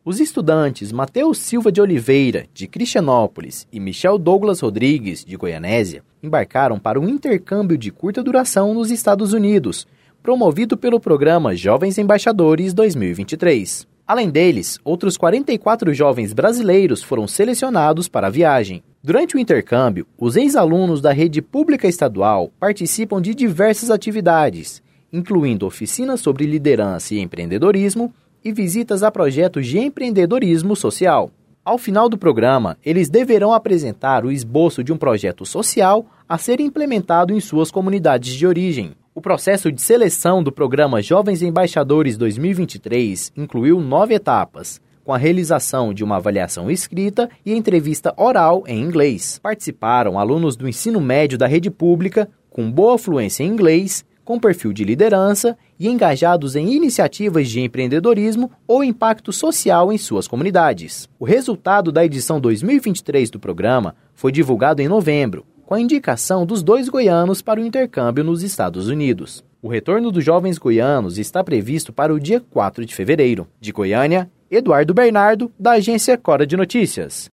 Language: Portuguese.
Os estudantes Matheus Silva de Oliveira, de Cristianópolis, e Michel Douglas Rodrigues, de Goianésia, embarcaram para um intercâmbio de curta duração nos Estados Unidos, promovido pelo programa Jovens Embaixadores 2023. Além deles, outros 44 jovens brasileiros foram selecionados para a viagem. Durante o intercâmbio, os ex-alunos da rede pública estadual participam de diversas atividades, incluindo oficinas sobre liderança e empreendedorismo e visitas a projetos de empreendedorismo social. Ao final do programa, eles deverão apresentar o esboço de um projeto social a ser implementado em suas comunidades de origem. O processo de seleção do programa Jovens Embaixadores 2023 incluiu 9 etapas, com a realização de uma avaliação escrita e entrevista oral em inglês. Participaram alunos do ensino médio da rede pública, com boa fluência em inglês, com perfil de liderança e engajados em iniciativas de empreendedorismo ou impacto social em suas comunidades. O resultado da edição 2023 do programa foi divulgado em novembro, com a indicação dos 2 goianos para o intercâmbio nos Estados Unidos. O retorno dos jovens goianos está previsto para o dia 4 de fevereiro. De Goiânia, Eduardo Bernardo, da agência Cora de Notícias.